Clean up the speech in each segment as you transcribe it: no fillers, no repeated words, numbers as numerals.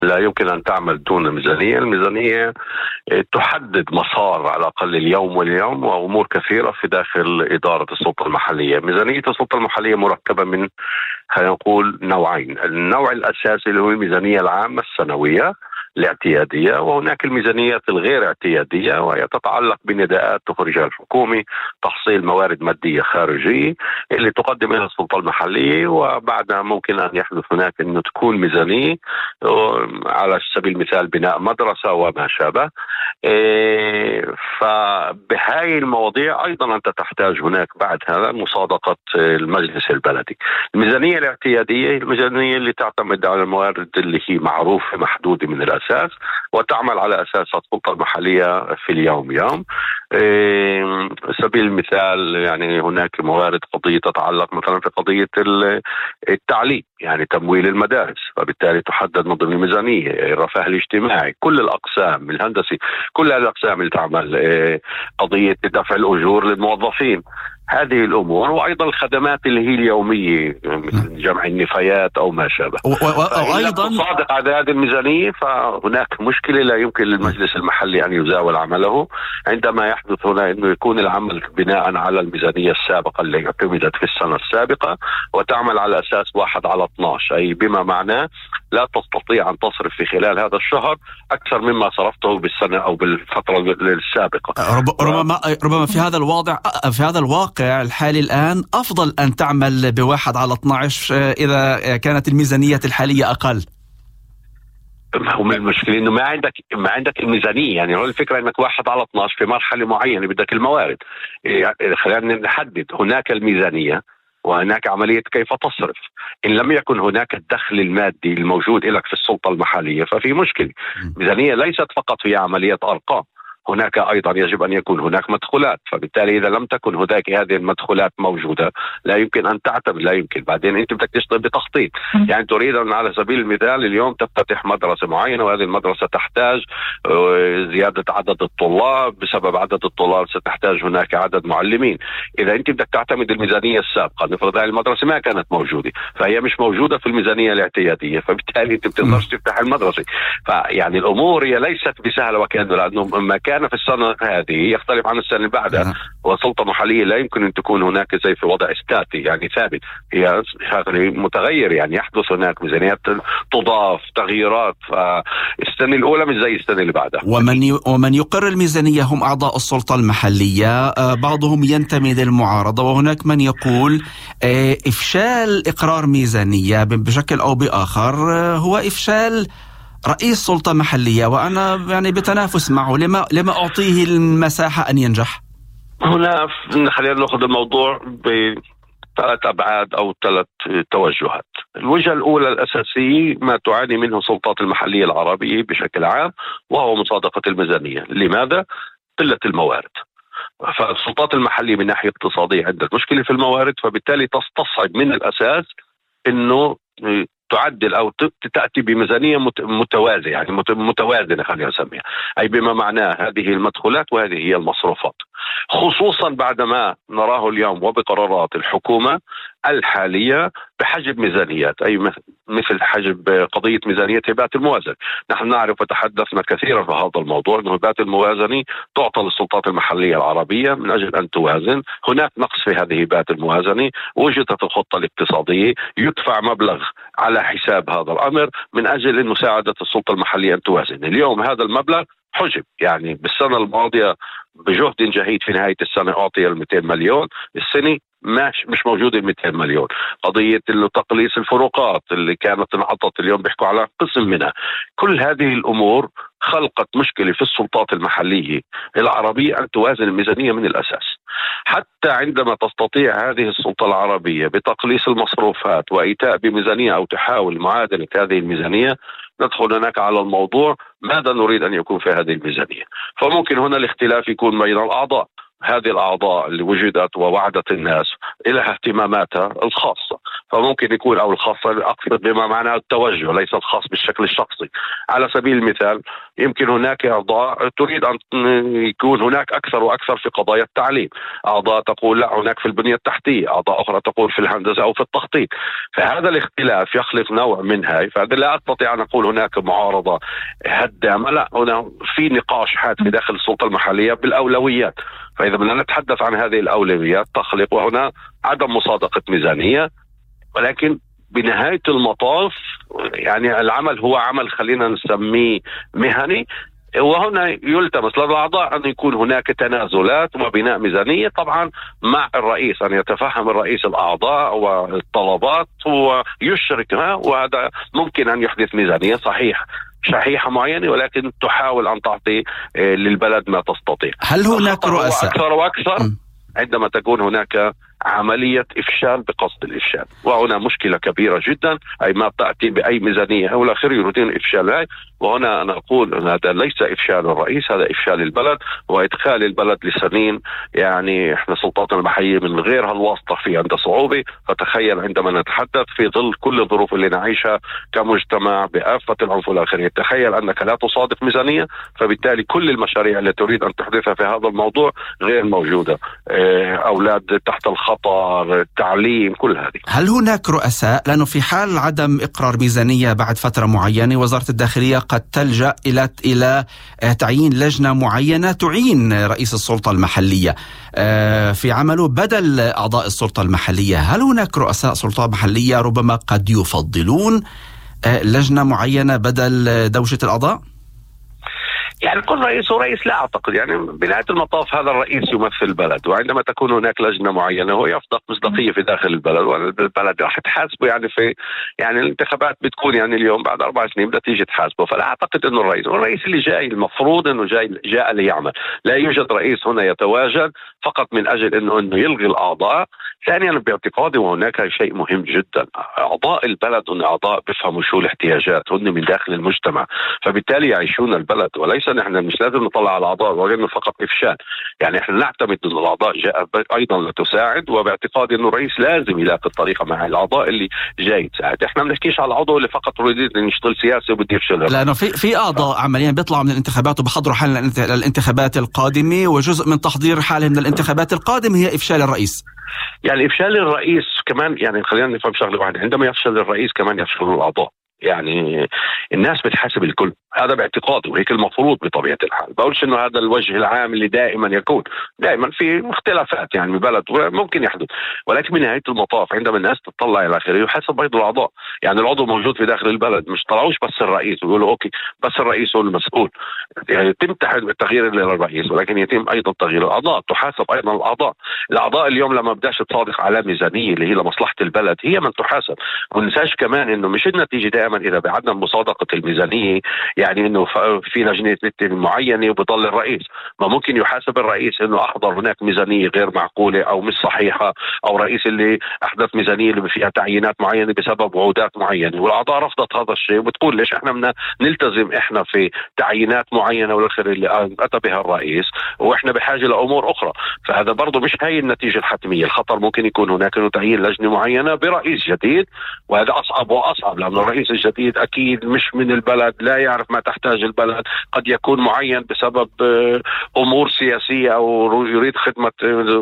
لا يمكن أن تعمل دون ميزانية. الميزانية تحدد مسار على الأقل اليوم واليوم وأمور كثيرة في داخل إدارة السلطة المحلية. ميزانية السلطة المحلية مركبة من، خلينا نقول، نوعين. النوع الأساسي اللي هو الميزانية العامة السنوية الاعتيادية، وهناك الميزانيات الغير اعتيادية وهي تتعلق بنداءات تخرجها الحكومة، تحصيل موارد مادية خارجية اللي تقدم إلى السلطة المحلية، وبعدها ممكن أن يحدث هناك أنه تكون ميزانية على سبيل المثال بناء مدرسة وما شابه. فبهاي المواضيع أيضا أنت تحتاج هناك بعد هذا مصادقة المجلس البلدي. الميزانية الاعتيادية الميزانية اللي تعتمد على الموارد اللي هي معروفة محدودة من الأساس، وتعمل على أساس السلطة المحلية في اليوم يوم. سبيل المثال يعني هناك موارد قضية تتعلق مثلا في قضية التعليم، يعني تمويل المدارس، فبالتالي تحدد من ضمن الميزانية. الرفاه الاجتماعي، كل الأقسام، الهندسي، كل الأقسام اللي تعمل، قضية دفع الأجور للموظفين، هذه الأمور، وأيضا الخدمات اللي هي اليومية مثل جمع النفايات أو ما شابه. وأيضا صادق على هذه الميزانية فهناك مشكلة لا يمكن للمجلس المحلي أن يزاول عمله عندما يحدث هنا أنه يكون العمل بناء على الميزانية السابقة اللي اعتمدت في السنة السابقة وتعمل على أساس 1/12، أي بما معناه لا تستطيع أن تصرف في خلال هذا الشهر أكثر مما صرفته بالسنة أو بالفترة السابقة. ربما في هذا الواقع الحالي الآن أفضل أن تعمل ب1/12 إذا كانت الميزانية الحالية أقل. هم المشكلة إنه ما عندك الميزانية. يعني هو الفكرة إنك 1/12 في مرحلة معينة بدك الموارد. يعني خلينا نحدد، هناك الميزانية وهناك عملية كيف تصرف. إن لم يكن هناك الدخل المادي الموجود لك في السلطة المحلية ففي مشكلة. ميزانية ليست فقط هي عملية أرقام، هناك أيضا يجب أن يكون هناك مدخولات، فبالتالي إذا لم تكن هناك هذه المدخولات موجودة لا يمكن أن تعتمد، لا يمكن. بعدين أنت بدك تشتغل بتخطيط. يعني تريد أن على سبيل المثال اليوم تفتتح مدرسة معينة وهذه المدرسة تحتاج زيادة عدد الطلاب، بسبب عدد الطلاب ستحتاج هناك عدد معلمين. إذا أنت بدك تعتمد الميزانية السابقة، نفرض هذه المدرسة ما كانت موجودة فهي مش موجودة في الميزانية الاعتيادية، فبالتالي أنت بتقدرش تفتح المدرسة. فيعني الأمور هي ليست بسهلة وكأنه، لأنه ما كان في السنة هذه يختلف عن السنة اللي بعدها. والسلطة المحلية لا يمكن أن تكون هناك زي في وضع استاتي يعني ثابت، هي متغير. يعني يحدث هناك ميزانيات تضاف تغييرات، فالسنة الأولى مش زي السنة اللي بعدها. ومن يقر الميزانية هم أعضاء السلطة المحلية، بعضهم ينتمي للمعارضة، وهناك من يقول إفشال إقرار ميزانية بشكل أو بآخر هو إفشال رئيس سلطة محلية، وأنا يعني بتنافس معه، لما أعطيه المساحة أن ينجح؟ هنا خلينا نأخذ الموضوع بثلاث أبعاد أو 3 توجهات. الوجهة الأولى الأساسية ما تعاني منه السلطات المحلية العربية بشكل عام، وهو مصادقة الميزانية. لماذا؟ قلة الموارد. فالسلطات المحلية من ناحية اقتصادية عندها مشكلة في الموارد، فبالتالي تستصعب من الأساس إنه تعدل أو تأتي بميزانية متوازنة، يعني متوازنة خلينا نسميها، أي بما معناه هذه المدخولات وهذه هي المصروفات، خصوصا بعدما نراه اليوم وبقرارات الحكومة الحالية بحجب ميزانيات، أي مثل حجب قضية ميزانية هبات الموازنة. نحن نعرف وتحدثنا كثيرا في هذا الموضوع أن هبات الموازنة تعطى للسلطات المحلية العربية من أجل أن توازن. هناك نقص في هذه هبات الموازنة، وجدت الخطة الاقتصادية، يدفع مبلغ على حساب هذا الأمر من أجل مساعدة السلطة المحلية أن توازن. اليوم هذا المبلغ حجب، يعني بالسنة الماضية بجهد جهيد في نهاية السنة أعطي 200 مليون، السنة مش موجود 200 مليون. قضية تقليص الفروقات اللي كانت انعطت اليوم بيحكوا على قسم منها. كل هذه الأمور خلقت مشكلة في السلطات المحلية العربية أن توازن الميزانية من الأساس. حتى عندما تستطيع هذه السلطة العربية بتقليص المصروفات وإيتاء بميزانية أو تحاول معادلة هذه الميزانية، ندخل هناك على الموضوع ماذا نريد أن يكون في هذه الميزانية. فممكن هنا الاختلاف يكون بين الأعضاء. هذه الأعضاء اللي وجدت ووعدت الناس لها اهتماماتها الخاصة، فممكن يكون أو الخاصة أقصد بما معناه التوجه، ليس الخاص بالشكل الشخصي. على سبيل المثال يمكن هناك أعضاء تريد أن يكون هناك أكثر وأكثر في قضايا التعليم، أعضاء تقول لا هناك في البنية التحتية، أعضاء أخرى تقول في الهندسة أو في التخطيط. فهذا الاختلاف يخلق نوع من هاي، فهذا لا أستطيع أن أقول هناك معارضة هدامة، لا، هنا في نقاش حاد في داخل السلطة المحلية بالأولويات. فإذا بدنا نتحدث عن هذه الأولويات تخلق وهنا عدم مصادقة ميزانية، ولكن بنهاية المطاف يعني العمل هو عمل خلينا نسميه مهني، وهنا يلتمس للأعضاء أن يكون هناك تنازلات وبناء ميزانية، طبعا مع الرئيس أن يتفهم الرئيس الأعضاء والطلبات ويشركها، وهذا ممكن أن يحدث ميزانية شحيحة معينة، ولكن تحاول أن تعطي للبلد ما تستطيع. هل هناك رؤساء أكثر وأكثر عندما تكون هناك عملية إفشال بقصد الإفشال، وهنا مشكلة كبيرة جدا، أي ما تأتي بأي ميزانية أو الآخر يريدون إفشالها. وهنا أنا أقول أن هذا ليس إفشال الرئيس، هذا إفشال البلد وإدخال البلد لسنين. يعني إحنا سلطاتنا المحلية من غير هالواسطة في عندها صعوبة، فتخيل عندما نتحدث في ظل كل الظروف اللي نعيشها كمجتمع بآفة العنف والآخرية، تخيل أنك لا تصادق ميزانية، فبالتالي كل المشاريع التي تريد أن تحدثها في هذا الموضوع غير موجودة، أولاد تحت الخطر، التعليم، كل هذه. هل هناك رؤساء؟ لأنه في حال عدم إقرار ميزانية بعد فترة معينة وزارة الداخلية قد تلجأ إلى تعيين لجنة معينة تعين رئيس السلطة المحلية في عمله بدل أعضاء السلطة المحلية. هل هناك رؤساء سلطة محلية ربما قد يفضلون لجنة معينة بدل دوشة الأعضاء؟ يعني كل رئيس ورئيس لا أعتقد، يعني بنهاية المطاف هذا الرئيس يمثل البلد، وعندما تكون هناك لجنة معينة هو يفقد مصداقية في داخل البلد، والبلد راح تحاسبه يعني الانتخابات بتكون يعني اليوم بعد 4 سنين بدها تيجي تحاسبه. فلا أعتقد إنه الرئيس اللي جاي المفروض إنه جاء ليعمل. لا يوجد رئيس هنا يتواجد فقط من أجل إنه يلغي الأعضاء. ثانيا باعتقادي وهناك شيء مهم جدا، أعضاء البلد هم أعضاء بيفهموا شو الاحتياجات، هن من داخل المجتمع، فبالتالي يعيشون البلد، وليس نحن مش لازم نطلع على الأعضاء وغير فقط إفشال. يعني احنا نعتمد أن الأعضاء جاء أيضا لتساعد، وباعتقادي أنه الرئيس لازم يلاقي الطريقة مع الأعضاء اللي جاي تساعد. احنا ما بنحكيش على العضو اللي فقط يريد أن يشتغل سياسي وبده يفشل، لأنه في أعضاء عمليا بيطلعوا من الانتخابات وبحضروا حالهم للانتخابات القادمة، وجزء من تحضير حالهم للانتخابات القادمة هي إفشال الرئيس. يعني إفشال الرئيس كمان، يعني خلينا نفهم شغلة واحدة، عندما يفشل الرئيس كمان يفشلون الأعضاء. يعني الناس بتحاسب الكل، هذا باعتقادي وهيك المفروض بطبيعة الحال. بقولش انه هذا الوجه العام اللي دائما يكون، دائما في مختلفات يعني ببلد ممكن يحدث، ولكن بنهاية المطاف عندما الناس تطلع الى اخره يحاسب ايضا الاعضاء. يعني العضو موجود في داخل البلد، مش طلعوش بس الرئيس ويقولوا اوكي بس الرئيس هو المسؤول، يعني يتم التغيير للرئيس، ولكن يتم ايضا تغيير الاعضاء، تحاسب ايضا الاعضاء اليوم لما بداش تصادق على ميزانية اللي هي لمصلحة البلد هي من تحاسب. وننساش كمان انه مش النتيجة دائما إذا بعدم مصادقة الميزانية يعني إنه في لجنة معينة وبضل الرئيس، ما ممكن يحاسب الرئيس إنه أحضر هناك ميزانية غير معقولة أو مش صحيحة، أو رئيس اللي أحدث ميزانية اللي فيها تعيينات معينة بسبب وعودات معينة، والأعضاء رفضت هذا الشيء وبتقول ليش إحنا بدنا نلتزم إحنا في تعيينات معينة والآخر اللي أتى بها الرئيس وإحنا بحاجة لأمور أخرى. فهذا برضو مش هاي النتيجة الحتمية. الخطر ممكن يكون هناك إنه تعيين لجنة معينة برئيس جديد، وهذا أصعب وأصعب لأن الرئيس الجديد أكيد مش من البلد، لا يعرف ما تحتاج البلد، قد يكون معين بسبب أمور سياسية أو يريد خدمة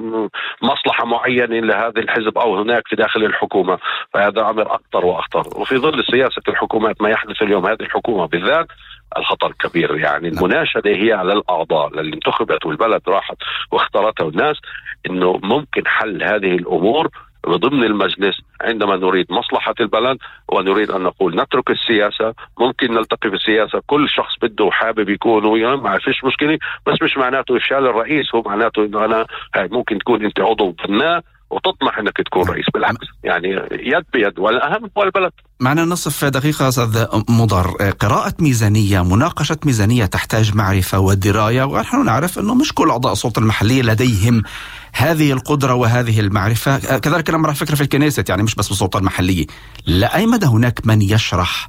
مصلحة معينة لهذا الحزب أو هناك في داخل الحكومة. فهذا أمر أخطر وأخطر، وفي ظل سياسة الحكومات ما يحدث اليوم هذه الحكومة بالذات الخطر كبير. يعني المناشدة هي على الأعضاء اللي انتخبت والبلد راحت واختارته الناس، إنه ممكن حل هذه الأمور ضمن المجلس عندما نريد مصلحة البلد ونريد أن نقول نترك السياسة. ممكن نلتقي في السياسة كل شخص بده وحابب يكون ما فيش مشكلة، بس مش معناته إفشال الرئيس، هو معناته إنه أنا ممكن تكون أنت عضو بناء وتطمح أنك تكون رئيس. بالعكس يعني يد بيد، والأهم هو البلد. معنا نصف دقيقة أستاذ مضر. قراءة ميزانية، مناقشة ميزانية تحتاج معرفة ودراية، ونحن نعرف أنه مش كل أعضاء السلطة المحلية لديهم هذه القدرة وهذه المعرفة. كذلك الأمر على فكرة في الكنيسة، يعني مش بس في السلطة المحلية. لأي مدى هناك من يشرح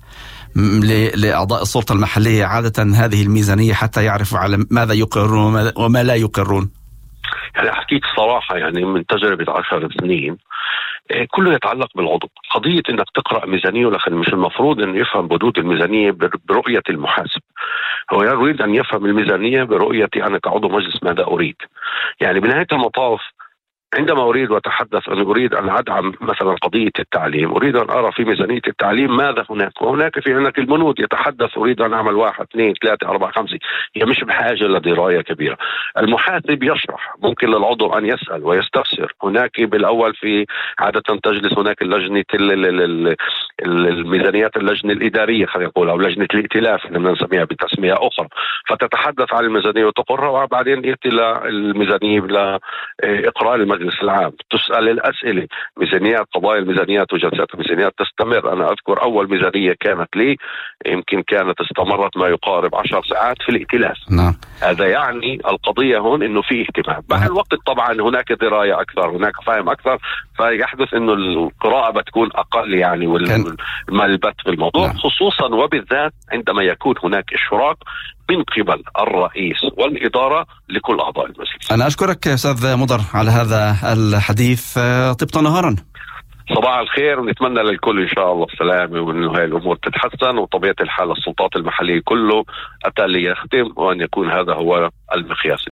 لأعضاء السلطة المحلية عادة هذه الميزانية حتى يعرفوا على ماذا يقرون وما لا يقرون؟ يعني حكيت الصراحة يعني من تجربة 10 سنين كله يتعلق بالعضو. قضية انك تقرأ ميزانية، ولكن مش المفروض انه يفهم بدود الميزانية برؤية المحاسب. هو يريد أن يفهم الميزانية برؤيتي أنا كعضو مجلس ماذا أريد. يعني بنهاية المطاف عندما أتحدث أن أريد أن أدعم مثلا قضية التعليم، أريد أن أرى في ميزانية التعليم ماذا هناك، وهناك في عندك البنود يتحدث أريد أن أعمل 1 2 3 4 5. هي مش بحاجة لدراية كبيرة. المحاسب يشرح، ممكن للعضو أن يسأل ويستفسر. هناك بالأول في عادة تجلس هناك اللجنة الميزانيات، اللجنة الإدارية خلينا نقول، أو لجنة الائتلاف إننا نسميها بتسمية أخرى، فتتحدث عن الميزانية وتقرها، وبعدين يأتي الميزانية لإقرار المجلس العام. تسأل الأسئلة، ميزانيات، قضايا الميزانيات وجلسات الميزانيات تستمر. أنا أذكر أول ميزانية كانت لي يمكن كانت استمرت ما يقارب 10 ساعات في الائتلاف. نعم. هذا يعني القضية هون إنه في اهتمام. مع الوقت طبعا هناك دراية أكثر، هناك فهم أكثر، فيحدث إنه القراءة بتكون أقل يعني، والبت في الموضوع. نعم. خصوصا وبالذات عندما يكون هناك إشراك من قبل الرئيس والإدارة لكل أعضاء المجلس. أنا أشكرك أستاذ مضر على هذا الحديث. طبت نهارا. صباح الخير، ونتمنى للكل إن شاء الله السلامة، وأنه هاي الأمور تتحسن، وطبيعة الحال السلطات المحلية كله أتى ليختم، وأن يكون هذا هو المقياس.